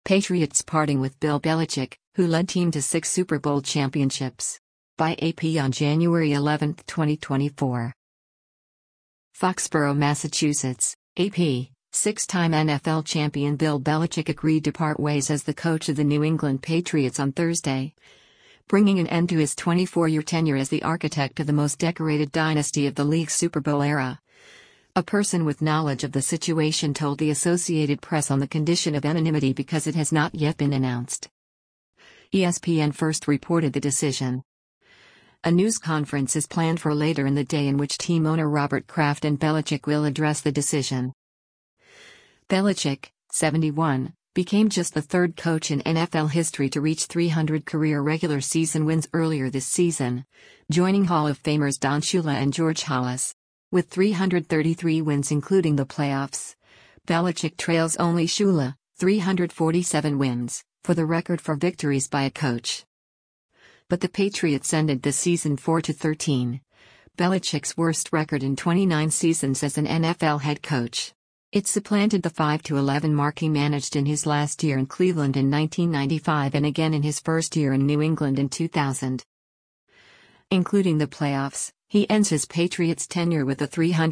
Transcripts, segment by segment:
Patriots parting with Bill Belichick, who led team to 6 Super Bowl championships. By AP on January 11, 2024. Foxborough, Massachusetts, AP. 6-time NFL champion Bill Belichick agreed to part ways as the coach of the New England Patriots on Thursday, bringing an end to his 24-year tenure as the architect of the most decorated dynasty of the league's Super Bowl era. A person with knowledge of the situation told the Associated Press on the condition of anonymity because it has not yet been announced. ESPN first reported the decision. A news conference is planned for later in the day in which team owner Robert Kraft and Belichick will address the decision. Belichick, 71, became just the third coach in NFL history to reach 300 career regular season wins earlier this season, joining Hall of Famers Don Shula and George Halas. With 333 wins including the playoffs, Belichick trails only Shula, 347 wins, for the record for victories by a coach. But the Patriots ended the season 4-13, Belichick's worst record in 29 seasons as an NFL head coach. It supplanted the 5-11 mark he managed in his last year in Cleveland in 1995 and again in his first year in New England in 2000. Including the playoffs, he ends his Patriots tenure with a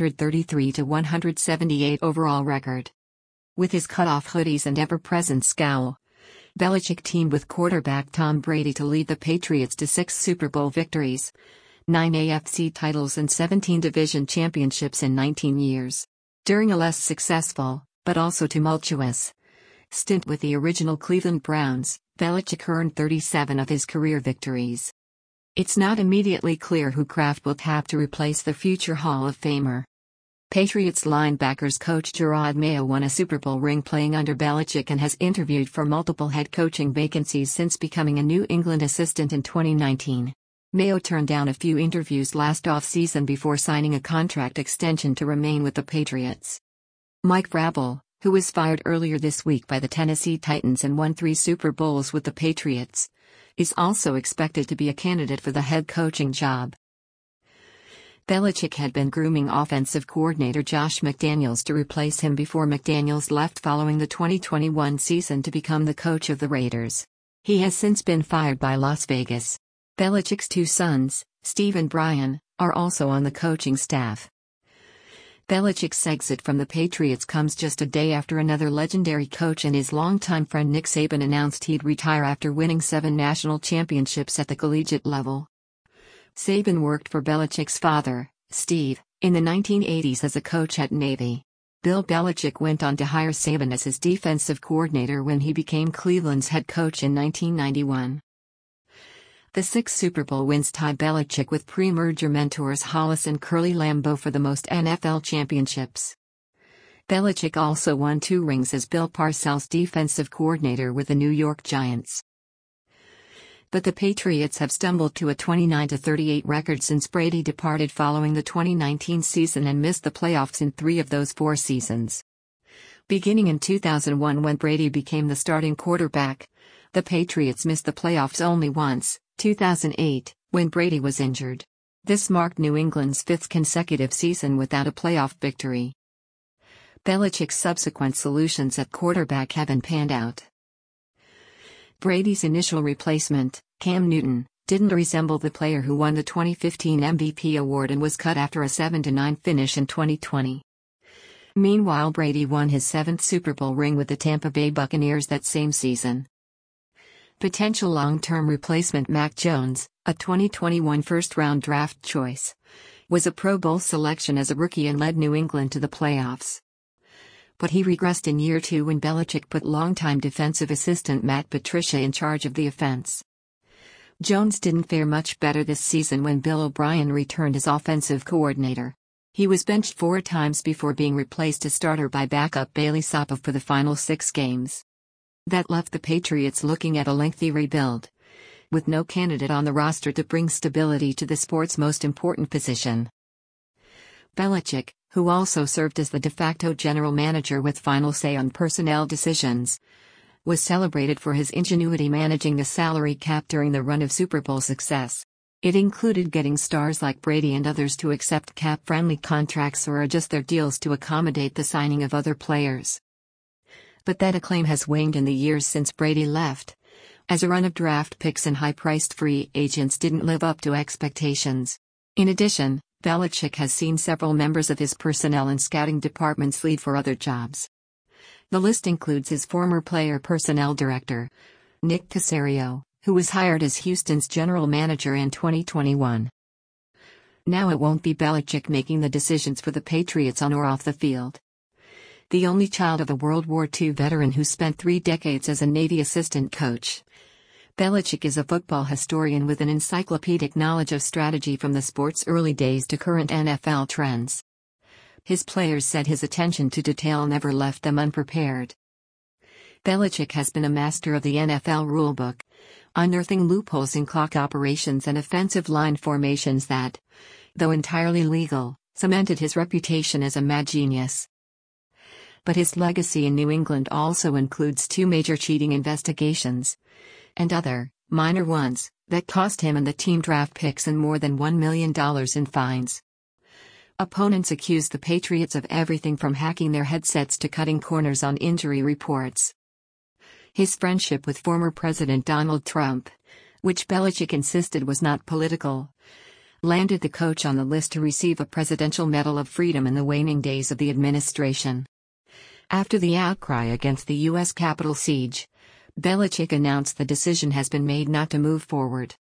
333-178 overall record. With his cut-off hoodies and ever-present scowl, Belichick teamed with quarterback Tom Brady to lead the Patriots to 6 Super Bowl victories, 9 AFC titles and 17 division championships in 19 years. During a less successful, but also tumultuous, stint with the original Cleveland Browns, Belichick earned 37 of his career victories. It's not immediately clear who Kraft will tap to replace the future Hall of Famer. Patriots linebackers coach Jerod Mayo won a Super Bowl ring playing under Belichick and has interviewed for multiple head coaching vacancies since becoming a New England assistant in 2019. Mayo turned down a few interviews last offseason before signing a contract extension to remain with the Patriots. Mike Vrabel, who was fired earlier this week by the Tennessee Titans and won 3 Super Bowls with the Patriots, is also expected to be a candidate for the head coaching job. Belichick had been grooming offensive coordinator Josh McDaniels to replace him before McDaniels left following the 2021 season to become the coach of the Raiders. He has since been fired by Las Vegas. Belichick's 2 sons, Steve and Brian, are also on the coaching staff. Belichick's exit from the Patriots comes just a day after another legendary coach and his longtime friend Nick Saban announced he'd retire after winning 7 national championships at the collegiate level. Saban worked for Belichick's father, Steve, in the 1980s as a coach at Navy. Bill Belichick went on to hire Saban as his defensive coordinator when he became Cleveland's head coach in 1991. The 6 Super Bowl wins tie Belichick with pre-merger mentors Halas and Curly Lambeau for the most NFL championships. Belichick also won 2 rings as Bill Parcells' defensive coordinator with the New York Giants. But the Patriots have stumbled to a 29-38 record since Brady departed following the 2019 season and missed the playoffs in 3 of those 4 seasons. Beginning in 2001 when Brady became the starting quarterback, the Patriots missed the playoffs only once, 2008, when Brady was injured. This marked New England's 5th consecutive season without a playoff victory. Belichick's subsequent solutions at quarterback haven't panned out. Brady's initial replacement, Cam Newton, didn't resemble the player who won the 2015 MVP award and was cut after a 7-9 finish in 2020. Meanwhile, Brady won his 7th Super Bowl ring with the Tampa Bay Buccaneers that same season. Potential long-term replacement Mac Jones, a 2021 first-round draft choice, was a Pro Bowl selection as a rookie and led New England to the playoffs. But he regressed in year 2 when Belichick put longtime defensive assistant Matt Patricia in charge of the offense. Jones didn't fare much better this season when Bill O'Brien returned as offensive coordinator. He was benched 4 times before being replaced as starter by backup Bailey Zappa for the final 6 games. That left the Patriots looking at a lengthy rebuild, with no candidate on the roster to bring stability to the sport's most important position. Belichick, who also served as the de facto general manager with final say on personnel decisions, was celebrated for his ingenuity managing the salary cap during the run of Super Bowl success. It included getting stars like Brady and others to accept cap-friendly contracts or adjust their deals to accommodate the signing of other players. But that acclaim has waned in the years since Brady left, as a run of draft picks and high-priced free agents didn't live up to expectations. In addition, Belichick has seen several members of his personnel and scouting departments leave for other jobs. The list includes his former player personnel director, Nick Caserio, who was hired as Houston's general manager in 2021. Now it won't be Belichick making the decisions for the Patriots on or off the field. The only child of a World War II veteran who spent 3 decades as a Navy assistant coach, Belichick is a football historian with an encyclopedic knowledge of strategy from the sport's early days to current NFL trends. His players said his attention to detail never left them unprepared. Belichick has been a master of the NFL rulebook, unearthing loopholes in clock operations and offensive line formations that, though entirely legal, cemented his reputation as a mad genius. But his legacy in New England also includes 2 major cheating investigations, and other, minor ones, that cost him and the team draft picks and more than $1 million in fines. Opponents accused the Patriots of everything from hacking their headsets to cutting corners on injury reports. His friendship with former President Donald Trump, which Belichick insisted was not political, landed the coach on the list to receive a Presidential Medal of Freedom in the waning days of the administration. After the outcry against the U.S. Capitol siege, Belichick announced the decision has been made not to move forward.